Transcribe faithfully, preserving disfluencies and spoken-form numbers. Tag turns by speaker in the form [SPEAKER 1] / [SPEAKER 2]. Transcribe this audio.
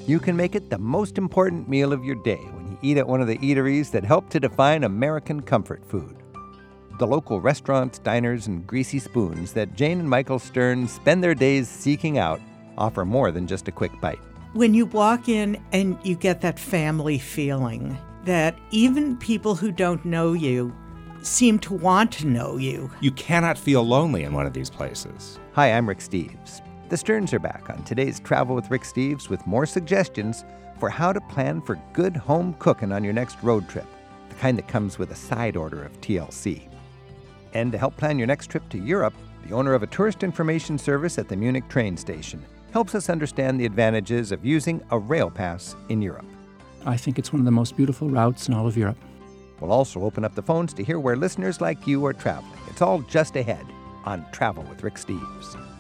[SPEAKER 1] you can make it the most important meal of your day when you eat at one of the eateries that help to define American comfort food. The local restaurants, diners, and greasy spoons that Jane and Michael Stern spend their days seeking out offer more than just a quick bite.
[SPEAKER 2] When you walk in and you get that family feeling, that even people who don't know you seem to want to know you.
[SPEAKER 3] You cannot feel lonely in one of these places.
[SPEAKER 1] Hi, I'm Rick Steves. The Sterns are back on today's Travel with Rick Steves with more suggestions for how to plan for good home cooking on your next road trip, the kind that comes with a side order of T L C. And to help plan your next trip to Europe, the owner of a tourist information service at the Munich train station helps us understand the advantages of using a rail pass in Europe.
[SPEAKER 4] I think it's one of the most beautiful routes in all of Europe.
[SPEAKER 1] We'll also open up the phones to hear where listeners like you are traveling. It's all just ahead on Travel with Rick Steves.